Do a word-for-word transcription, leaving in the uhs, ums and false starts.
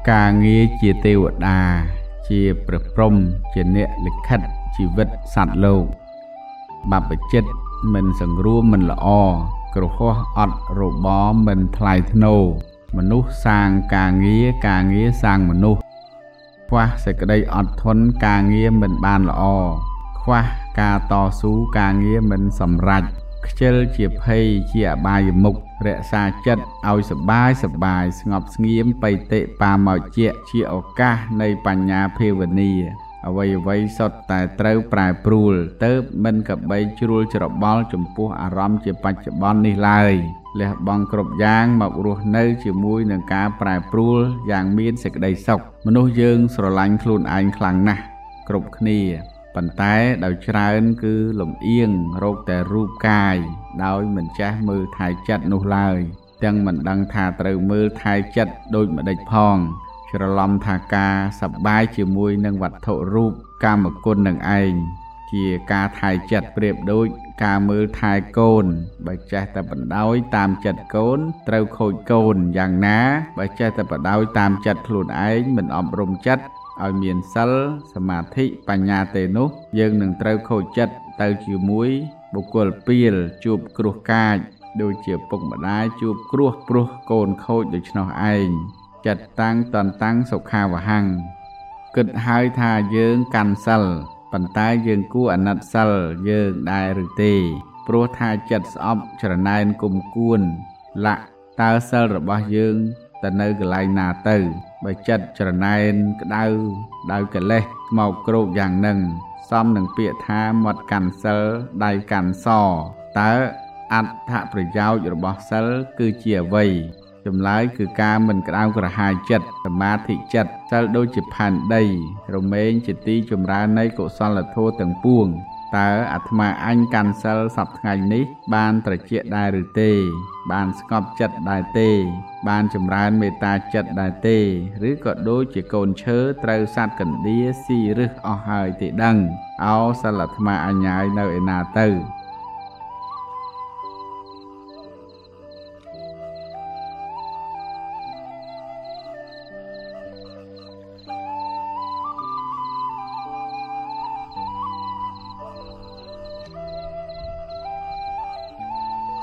ការងារជាទេវតាជាព្រះព្រំជាអ្នកលិខិតជីវិតសត្វលោកបព្វជិតមិនសង្រួមមិនល្អគ្រហស្ថអត់របរមិនថ្លៃថ្នូរមនុស្សសាងការងារការងារសាងមនុស្សខ្វះសេចក្តីអត់ធន់ការងារមិនបានល្អខ្វះការតស៊ូការងារមិនសម្រេចខ្ជិលជាភ័យជាអបាយមុខរក្សាចិត្តឲ្យសបាយសបាយស្ងប់ស្ងៀមបៃតិបាមោជៈជាឱកាសនៃបញ្ញាភាវនាអ្វីអ្វីសុទ្ធតែត្រូវប្រែប្រួលទៅមិនកបីជ្រួលច្របល់ចំពោះអារម្មណ៍ជាបច្ចុប្បន្ននេះឡើយលះបង់គ្រប់យ៉ាងមករស់នៅជាមួយនឹងការប្រែប្រួលយ៉ាងមានសេចក្តីសុខមនុស្សយើងស្រឡាញ់ខ្លួនឯងខ្លាំងណាស់គ្រប់គ្នាប៉ុន្តែដោយច្រើនគឺលំអៀងរកតែរូបកាយដោយមិនចេះមើលថែចិត្តនោះឡើយទាំងមិនដឹងថាត្រូវមើលថែចិត្តដូចម្ដេចផងច្រឡំថាការសប្បាយជាមួយនឹងវត្ថុរូបកាមគុណនឹងឯងជាការថែចិត្តប្រៀបដូចការមើលថែកូនបើចេះតែបណ្ដោយតាមចិត្តកូនត្រូវខូចកូនយ៉ាងណាបើចេះតែបណ្ដោយតាមចិត្តខ្លួនឯងមិនអប់រំចិត្តឲ្យមានសិលសមាធិបញ្ញាទេនោះយើងនឹងត្រូវខូចចិត្តទៅជាមួយបុគ្គលពីលជួបគ្រោះកាចដូចជាពុកម្ដាយជួបគ្រោះព្រោះកូនខូចដូច្នោះឯងចិត្តតាំងតន្តាំងសុខាវហੰគិតហើយថាយើងកាន់សិលប៉ុន្តែយើងគួរអាណិតសិលយើងដែរឬទេព្រោះថាចិត្តស្អប់ច្រណែនគុំគួនលាក់តើសិលរបស់យើងទៅនៅកន្លែងណាទៅបើចិត្តច្រណែនក្តៅដោយកិលេសមកគ្រោកយ៉ាងនឹងសមនឹងពាក្យថាមាត់កាន់សិលដៃកាន់សតើអត្ថប្រយោជន៍របស់សិលគឺជាអ្វីចម្លើយគឺការមិនក្តៅក្រហាយចិត្តសមាធិចិត្តសិលដូចជាផែនដីរមែងជាទីចម្រើននៃកុសលធម៌ទាំងពួងតើអាត្មាអញកាន់សិលសប្តាហ៍នេះបានត្រជាក់ដែរឬទេបានស្ងប់ចិត្តដែរទេបានចម្រើនមេត្តាចិត្តដែរទេឬក៏ដូចជាកូនឈើត្រូវសត្វកណ្ដៀស៊ីរឹសអស់ហើយទេដឹងអោសិលអាត្មាអញហើយនៅឯណាទៅ